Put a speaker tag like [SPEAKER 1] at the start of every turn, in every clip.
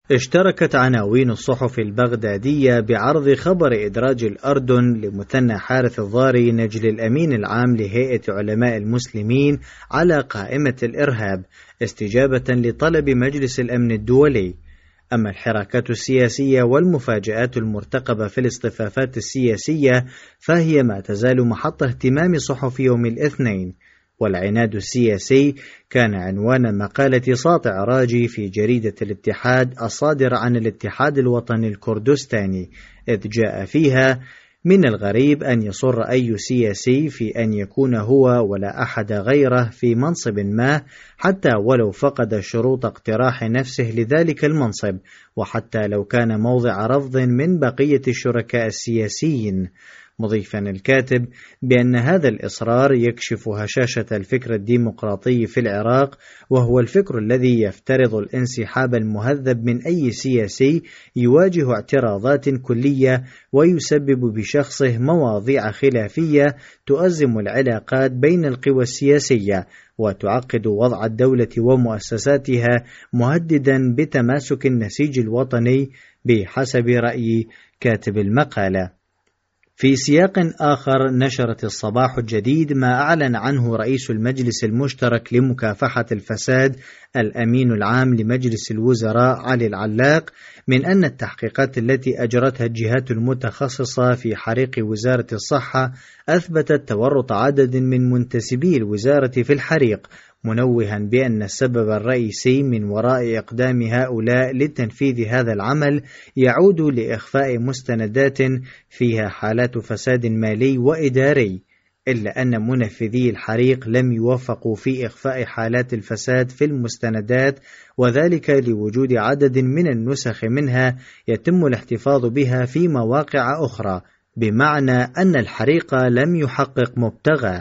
[SPEAKER 1] اشتركت عناوين الصحف البغدادية بعرض خبر إدراج الأردن لمثنى حارث الضاري نجل الأمين العام لهيئة علماء المسلمين على قائمة الإرهاب استجابة لطلب مجلس الأمن الدولي. أما الحراكات السياسية والمفاجآت المرتقبة في الاصطفافات السياسية فهي ما تزال محط اهتمام صحف يوم الاثنين. والعناد السياسي كان عنوان مقالة ساطع راجي في جريدة الاتحاد الصادرة عن الاتحاد الوطني الكردستاني، إذ جاء فيها: من الغريب أن يصر أي سياسي في أن يكون هو ولا أحد غيره في منصب ما، حتى ولو فقد شروط اقتراح نفسه لذلك المنصب، وحتى لو كان موضع رفض من بقية الشركاء السياسيين. مضيفا الكاتب بأن هذا الإصرار يكشف هشاشة الفكر الديمقراطي في العراق، وهو الفكر الذي يفترض الانسحاب المهذب من أي سياسي يواجه اعتراضات كلية ويسبب بشخصه مواضيع خلافية تؤزم العلاقات بين القوى السياسية وتعقد وضع الدولة ومؤسساتها، مهددا بتماسك النسيج الوطني بحسب رأي كاتب المقالة. في سياق آخر، نشرت الصباح الجديد ما أعلن عنه رئيس المجلس المشترك لمكافحة الفساد الأمين العام لمجلس الوزراء علي العلاق من أن التحقيقات التي أجرتها الجهات المتخصصة في حريق وزارة الصحة أثبتت تورط عدد من منتسبي الوزارة في الحريق، منوها بأن السبب الرئيسي من وراء إقدام هؤلاء لتنفيذ هذا العمل يعود لإخفاء مستندات فيها حالات فساد مالي وإداري، إلا أن منفذي الحريق لم يوفقوا في إخفاء حالات الفساد في المستندات، وذلك لوجود عدد من النسخ منها يتم الاحتفاظ بها في مواقع أخرى، بمعنى أن الحريق لم يحقق مبتغاه.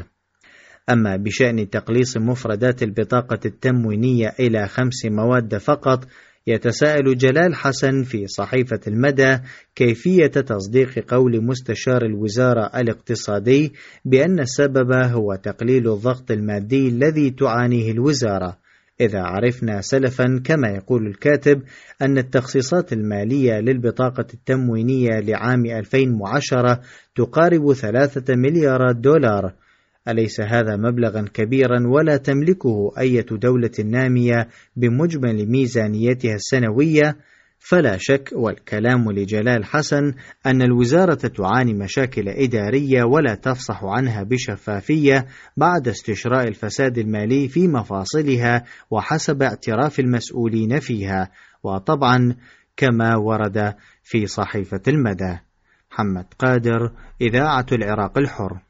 [SPEAKER 1] أما بشأن تقليص مفردات البطاقة التموينية إلى 5 مواد فقط، يتساءل جلال حسن في صحيفة المدى كيفية تصديق قول مستشار الوزارة الاقتصادي بأن السبب هو تقليل الضغط المادي الذي تعانيه الوزارة، إذا عرفنا سلفا كما يقول الكاتب أن التخصيصات المالية للبطاقة التموينية لعام 2010 تقارب 3 مليارات دولار. أليس هذا مبلغا كبيرا ولا تملكه أي دولة نامية بمجمل ميزانيتها السنوية؟ فلا شك والكلام لجلال حسن أن الوزارة تعاني مشاكل إدارية ولا تفصح عنها بشفافية بعد استشراء الفساد المالي في مفاصلها وحسب اعتراف المسؤولين فيها، وطبعا كما ورد في صحيفة المدى. محمد قادر، إذاعة العراق الحر.